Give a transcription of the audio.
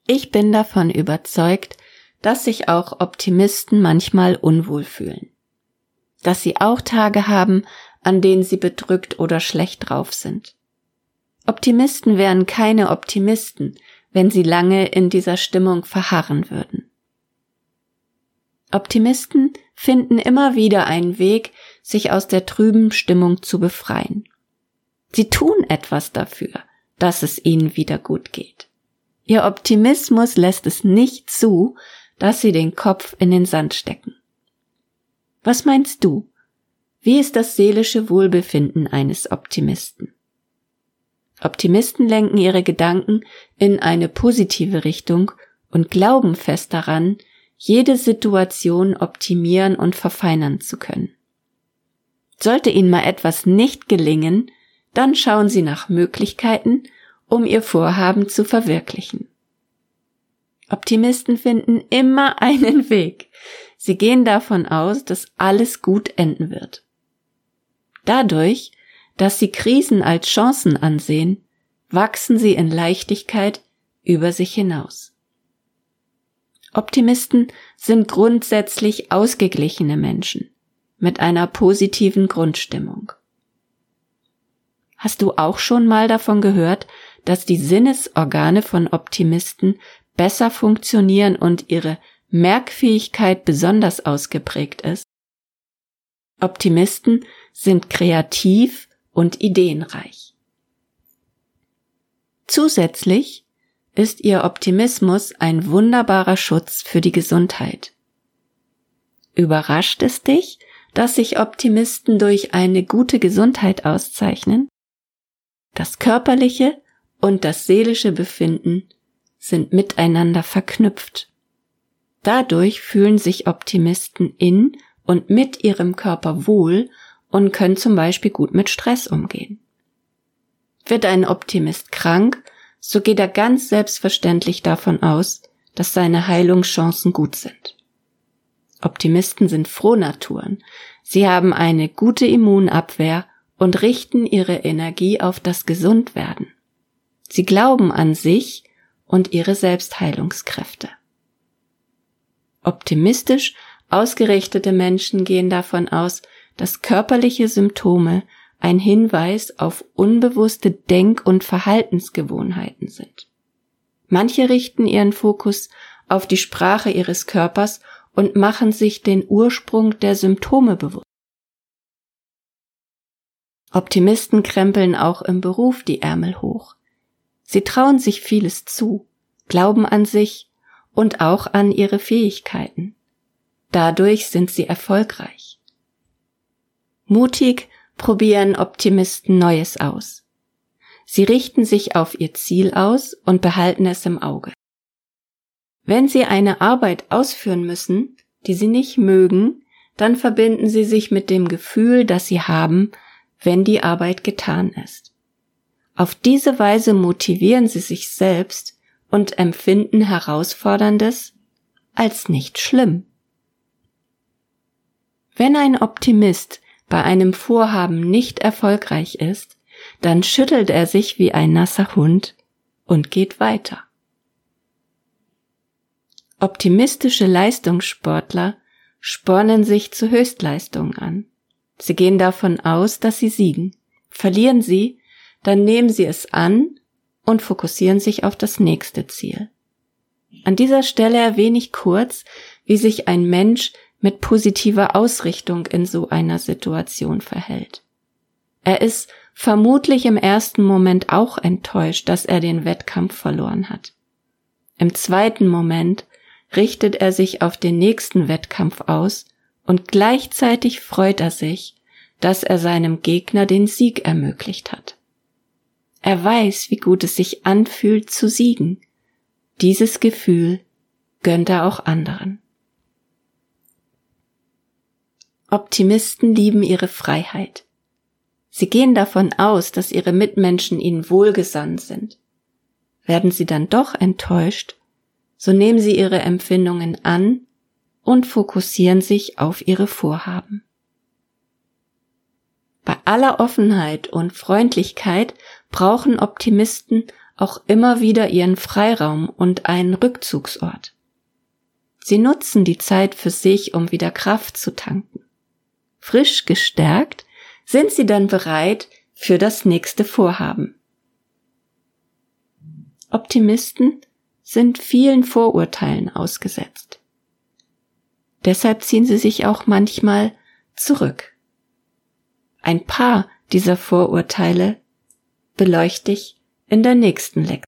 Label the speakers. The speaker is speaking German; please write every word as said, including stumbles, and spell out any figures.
Speaker 1: Ich bin davon überzeugt, dass sich auch Optimisten manchmal unwohl fühlen. Dass sie auch Tage haben, an denen sie bedrückt oder schlecht drauf sind. Optimisten wären keine Optimisten, wenn sie lange in dieser Stimmung verharren würden. Optimisten finden immer wieder einen Weg, sich aus der trüben Stimmung zu befreien. Sie tun etwas dafür, dass es ihnen wieder gut geht. Ihr Optimismus lässt es nicht zu, dass sie den Kopf in den Sand stecken. Was meinst du? Wie ist das seelische Wohlbefinden eines Optimisten? Optimisten lenken ihre Gedanken in eine positive Richtung und glauben fest daran, jede Situation optimieren und verfeinern zu können. Sollte ihnen mal etwas nicht gelingen, dann schauen sie nach Möglichkeiten, um ihr Vorhaben zu verwirklichen. Optimisten finden immer einen Weg. Sie gehen davon aus, dass alles gut enden wird. Dadurch, dass sie Krisen als Chancen ansehen, wachsen sie in Leichtigkeit über sich hinaus. Optimisten sind grundsätzlich ausgeglichene Menschen mit einer positiven Grundstimmung. Hast du auch schon mal davon gehört, dass die Sinnesorgane von Optimisten besser funktionieren und ihre Merkfähigkeit besonders ausgeprägt ist? Optimisten sind kreativ und ideenreich. Zusätzlich ist ihr Optimismus ein wunderbarer Schutz für die Gesundheit. Überrascht es dich, dass sich Optimisten durch eine gute Gesundheit auszeichnen? Das körperliche und das seelische Befinden sind miteinander verknüpft. Dadurch fühlen sich Optimisten in und mit ihrem Körper wohl und können zum Beispiel gut mit Stress umgehen. Wird ein Optimist krank, so geht er ganz selbstverständlich davon aus, dass seine Heilungschancen gut sind. Optimisten sind Frohnaturen. Sie haben eine gute Immunabwehr und richten ihre Energie auf das Gesundwerden. Sie glauben an sich und ihre Selbstheilungskräfte. Optimistisch ausgerichtete Menschen gehen davon aus, dass körperliche Symptome ein Hinweis auf unbewusste Denk- und Verhaltensgewohnheiten sind. Manche richten ihren Fokus auf die Sprache ihres Körpers und machen sich den Ursprung der Symptome bewusst. Optimisten krempeln auch im Beruf die Ärmel hoch. Sie trauen sich vieles zu, glauben an sich und auch an ihre Fähigkeiten. Dadurch sind sie erfolgreich. Mutig probieren Optimisten Neues aus. Sie richten sich auf ihr Ziel aus und behalten es im Auge. Wenn sie eine Arbeit ausführen müssen, die sie nicht mögen, dann verbinden sie sich mit dem Gefühl, das sie haben, wenn die Arbeit getan ist. Auf diese Weise motivieren sie sich selbst und empfinden Herausforderndes als nicht schlimm. Wenn ein Optimist bei einem Vorhaben nicht erfolgreich ist, dann schüttelt er sich wie ein nasser Hund und geht weiter. Optimistische Leistungssportler spornen sich zu Höchstleistungen an. Sie gehen davon aus, dass sie siegen. Verlieren sie, dann nehmen sie es an und fokussieren sich auf das nächste Ziel. An dieser Stelle erwähne ich kurz, wie sich ein Mensch mit positiver Ausrichtung in so einer Situation verhält. Er ist vermutlich im ersten Moment auch enttäuscht, dass er den Wettkampf verloren hat. Im zweiten Moment richtet er sich auf den nächsten Wettkampf aus und gleichzeitig freut er sich, dass er seinem Gegner den Sieg ermöglicht hat. Er weiß, wie gut es sich anfühlt zu siegen. Dieses Gefühl gönnt er auch anderen. Optimisten lieben ihre Freiheit. Sie gehen davon aus, dass ihre Mitmenschen ihnen wohlgesandt sind. Werden sie dann doch enttäuscht, so nehmen sie ihre Empfindungen an und fokussieren sich auf ihre Vorhaben. Bei aller Offenheit und Freundlichkeit brauchen Optimisten auch immer wieder ihren Freiraum und einen Rückzugsort. Sie nutzen die Zeit für sich, um wieder Kraft zu tanken. Frisch gestärkt sind sie dann bereit für das nächste Vorhaben. Optimisten sind vielen Vorurteilen ausgesetzt. Deshalb ziehen sie sich auch manchmal zurück. Ein paar dieser Vorurteile beleuchte ich in der nächsten Lektion.